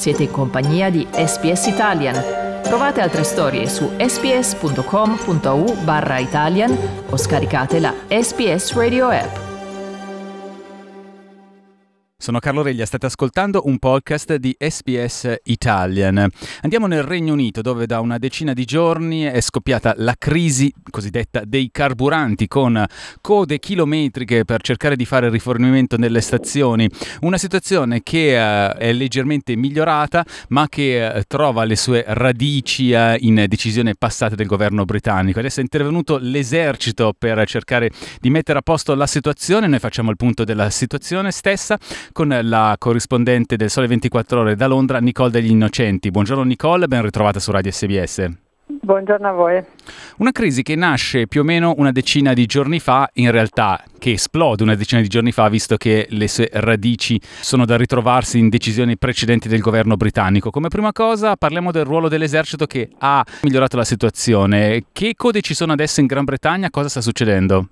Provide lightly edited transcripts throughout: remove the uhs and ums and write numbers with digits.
Siete in compagnia di SBS Italian. Trovate altre storie su sbs.com.au/Italian o scaricate la SBS Radio app. Sono Carlo Reglia, state ascoltando un podcast di SBS Italian. Andiamo nel Regno Unito, dove da una decina di giorni è scoppiata la crisi cosiddetta dei carburanti, con code chilometriche per cercare di fare rifornimento nelle stazioni. Una situazione che è leggermente migliorata, ma che trova le sue radici in decisioni passate del governo britannico. Adesso è intervenuto l'esercito per cercare di mettere a posto la situazione. Noi facciamo il punto della situazione stessa con la corrispondente del Sole 24 Ore da Londra, Nicole degli Innocenti. Buongiorno Nicole, ben ritrovata su Radio SBS. Buongiorno a voi. Una crisi che nasce più o meno una decina di giorni fa, in realtà che esplode una decina di giorni fa, visto che le sue radici sono da ritrovarsi in decisioni precedenti del governo britannico. Come prima cosa parliamo del ruolo dell'esercito che ha migliorato la situazione. Che code ci sono adesso in Gran Bretagna? Cosa sta succedendo?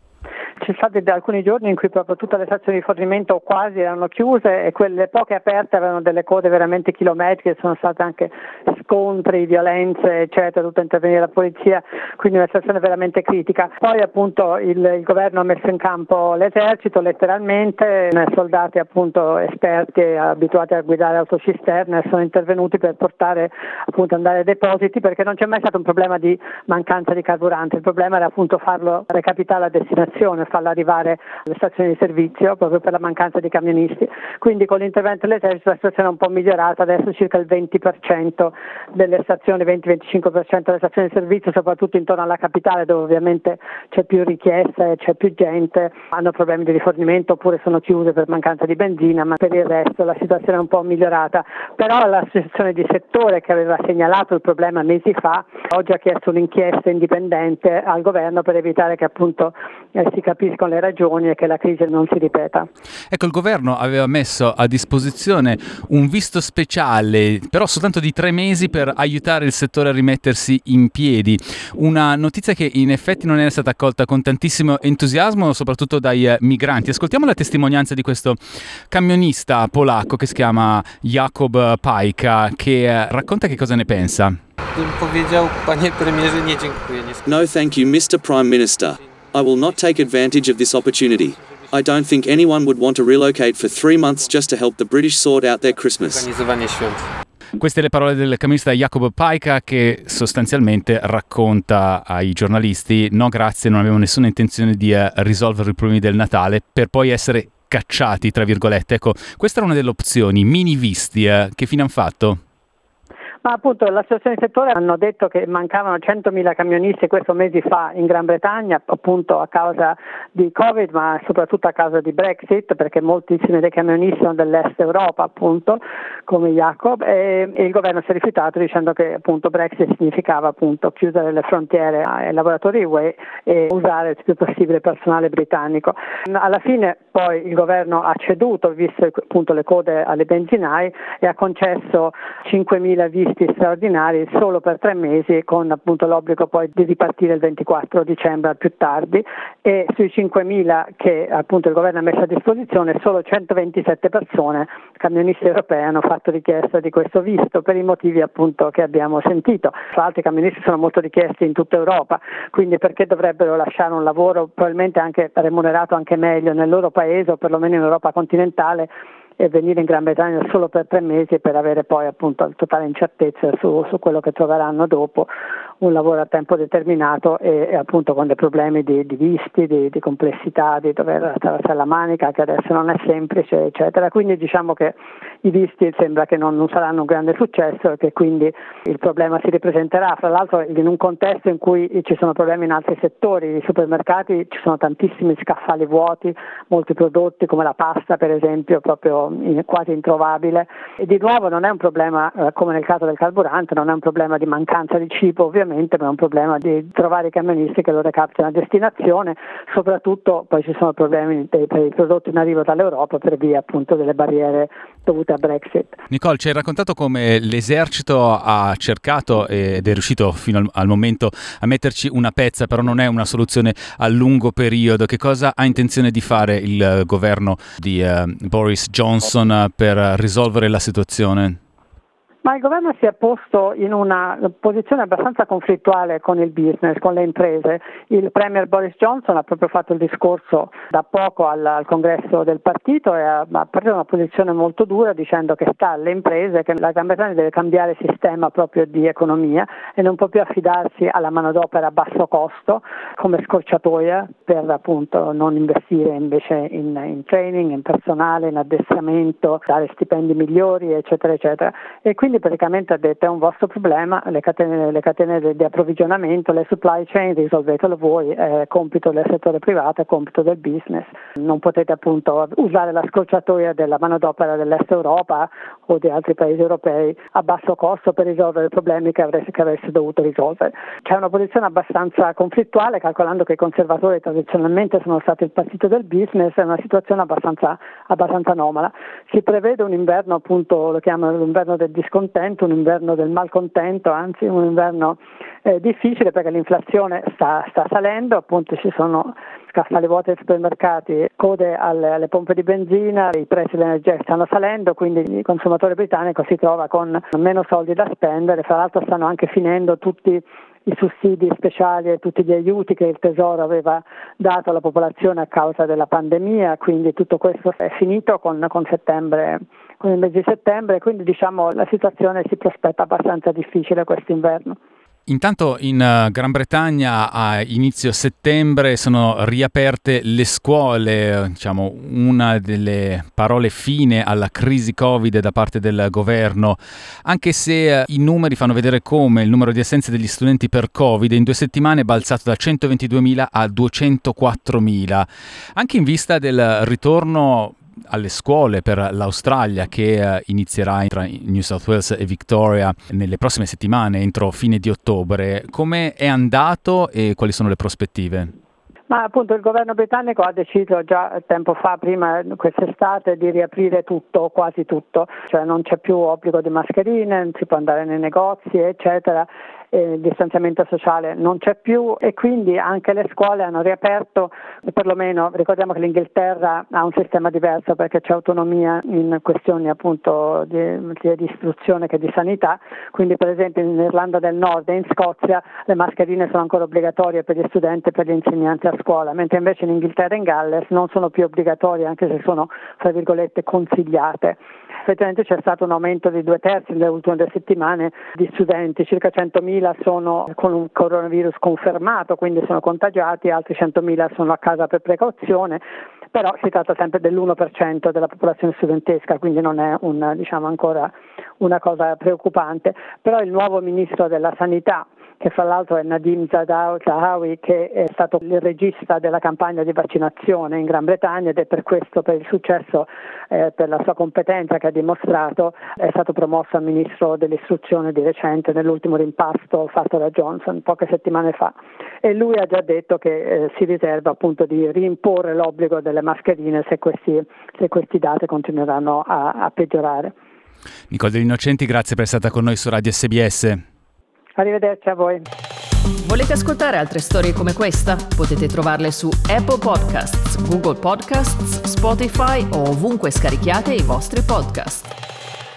Ci sono stati alcuni giorni in cui proprio tutte le stazioni di fornimento quasi erano chiuse e quelle poche aperte avevano delle code veramente chilometriche, sono state anche scontri, violenze, eccetera, tutta intervenire la polizia, quindi una situazione veramente critica. Poi appunto il governo ha messo in campo l'esercito letteralmente, soldati appunto esperti e abituati a guidare autocisterne sono intervenuti per portare appunto andare ai depositi, perché non c'è mai stato un problema di mancanza di carburante, il problema era appunto farlo recapitare a destinazione, farlo arrivare alle stazioni di servizio proprio per la mancanza di camionisti. Quindi con l'intervento dell'esercito la situazione è un po' migliorata, adesso circa il 20% delle stazioni, 20-25% delle stazioni di servizio, soprattutto intorno alla capitale dove ovviamente c'è più richiesta e c'è più gente, hanno problemi di rifornimento oppure sono chiuse per mancanza di benzina, ma per il resto la situazione è un po' migliorata. Però l'associazione di settore che aveva segnalato il problema mesi fa oggi ha chiesto un'inchiesta indipendente al governo per evitare che appunto si capiscono le ragioni e che la crisi non si ripeta. Ecco, il governo aveva messo a disposizione un visto speciale, però soltanto di 3 mesi, per aiutare il settore a rimettersi in piedi. Una notizia che in effetti non era stata accolta con tantissimo entusiasmo, soprattutto dai migranti. Ascoltiamo la testimonianza di questo camionista polacco che si chiama Jakub Pajka, che racconta che cosa ne pensa. No, thank you, Mr. Prime Minister. I will not take advantage of this opportunity. I don't think anyone would want to relocate for 3 months just to help the British sort out their Christmas. Queste le parole del camionista Jakub Pajka, che sostanzialmente racconta ai giornalisti: no grazie, non avevo nessuna intenzione di risolvere i problemi del Natale, per poi essere cacciati, tra virgolette. Ecco, questa era una delle opzioni, mini visti, che fine hanno fatto? Ma appunto l'associazione di settore hanno detto che mancavano 100.000 camionisti questo mesi fa in Gran Bretagna, appunto a causa di Covid, ma soprattutto a causa di Brexit, perché moltissimi dei camionisti sono dell'est Europa, appunto, come Jacob, e il governo si è rifiutato dicendo che appunto Brexit significava appunto chiudere le frontiere ai lavoratori UE e usare il più possibile personale britannico. Alla fine poi il governo ha ceduto, visto appunto le code alle benzinai, e ha concesso 5.000 visti straordinari solo per 3 mesi, con appunto l'obbligo poi di ripartire il 24 dicembre al più tardi, e sui 5.000 che appunto il governo ha messo a disposizione solo 127 persone, camionisti europei, hanno fatto richiesta di questo visto per i motivi appunto che abbiamo sentito. Tra l'altro i camionisti sono molto richiesti in tutta Europa, quindi perché dovrebbero lasciare un lavoro probabilmente anche remunerato anche meglio nel loro paese o perlomeno in Europa continentale e venire in Gran Bretagna solo per 3 mesi per avere poi appunto totale incertezza su quello che troveranno dopo, un lavoro a tempo determinato e appunto con dei problemi di visti, di complessità, di dover attraversare la Manica, che adesso non è semplice, eccetera. Quindi diciamo che i visti sembra che non saranno un grande successo e che quindi il problema si ripresenterà, fra l'altro in un contesto in cui ci sono problemi in altri settori. I supermercati, ci sono tantissimi scaffali vuoti, molti prodotti come la pasta per esempio proprio quasi introvabile, e di nuovo non è un problema come nel caso del carburante, non è un problema di mancanza di cibo ovviamente, ma è un problema di trovare i camionisti che lo recapitano a destinazione. Soprattutto poi ci sono problemi per i prodotti in arrivo dall'Europa per via appunto delle barriere dovute a Brexit. Nicole, ci hai raccontato come l'esercito ha cercato ed è riuscito fino al momento a metterci una pezza, però non è una soluzione a lungo periodo. Che cosa ha intenzione di fare il governo di Boris Johnson per risolvere la situazione? Ma il governo si è posto in una posizione abbastanza conflittuale con il business, con le imprese. Il premier Boris Johnson ha proprio fatto il discorso da poco al congresso del partito e ha preso una posizione molto dura dicendo che sta alle imprese, che la Gran Bretagna deve cambiare sistema proprio di economia e non può più affidarsi alla manodopera a basso costo come scorciatoia per appunto non investire invece in training, in personale, in addestramento, dare stipendi migliori, eccetera, eccetera. E quindi praticamente ha detto: è un vostro problema, le catene di approvvigionamento, le supply chain, risolvetelo voi, è compito del settore privato, è compito del business. Non potete appunto usare la scorciatoia della manodopera dell'Est Europa o di altri paesi europei a basso costo per risolvere i problemi che avreste dovuto risolvere. C'è una posizione abbastanza conflittuale, calcolando che i conservatori tradizionalmente sono stati il partito del business, è una situazione abbastanza anomala. Si prevede un inverno, appunto lo chiamano l'inverno del discontento, un inverno del malcontento, anzi un inverno difficile perché l'inflazione sta salendo, appunto ci sono scaffali vuoti ai supermercati, code alle pompe di benzina, i prezzi dell'energia stanno salendo, quindi il consumatore britannico si trova con meno soldi da spendere. Fra l'altro stanno anche finendo tutti i sussidi speciali e tutti gli aiuti che il Tesoro aveva dato alla popolazione a causa della pandemia, quindi tutto questo è finito con settembre, con il mese di settembre, quindi diciamo la situazione si prospetta abbastanza difficile quest'inverno. Intanto in Gran Bretagna a inizio settembre sono riaperte le scuole, diciamo una delle parole fine alla crisi Covid da parte del governo, anche se i numeri fanno vedere come il numero di assenze degli studenti per Covid in 2 settimane è balzato da 122.000 a 204.000, anche in vista del ritorno alle scuole per l'Australia che inizierà tra New South Wales e Victoria nelle prossime settimane, entro fine di ottobre. Come è andato e quali sono le prospettive? Ma appunto il governo britannico ha deciso già tempo fa, prima quest'estate, di riaprire tutto, quasi tutto, cioè non c'è più obbligo di mascherine, non si può andare nei negozi, eccetera. Il distanziamento sociale non c'è più e quindi anche le scuole hanno riaperto, perlomeno ricordiamo che l'Inghilterra ha un sistema diverso perché c'è autonomia in questioni appunto di istruzione che di sanità, quindi per esempio in Irlanda del Nord e in Scozia le mascherine sono ancora obbligatorie per gli studenti e per gli insegnanti a scuola, mentre invece in Inghilterra e in Galles non sono più obbligatorie, anche se sono tra virgolette consigliate. Effettivamente c'è stato un aumento di 2/3 nelle ultime 2 settimane di studenti, circa 100.000 sono con un coronavirus confermato, quindi sono contagiati, altri 100.000 sono a casa per precauzione, però si tratta sempre dell'1% della popolazione studentesca, quindi non è ancora una cosa preoccupante. Però il nuovo ministro della sanità, che fra l'altro è Nadhim Zahawi, che è stato il regista della campagna di vaccinazione in Gran Bretagna ed è per questo, per il successo, per la sua competenza che ha dimostrato, è stato promosso a ministro dell'istruzione di recente nell'ultimo rimpasto fatto da Johnson poche settimane fa, e lui ha già detto che si riserva appunto di reimporre l'obbligo delle mascherine se questi dati continueranno a peggiorare. Nicole Degli Innocenti, grazie per essere stata con noi su Radio SBS. Arrivederci a voi. Volete ascoltare altre storie come questa? Potete trovarle su Apple Podcasts, Google Podcasts, Spotify o ovunque scarichiate i vostri podcast.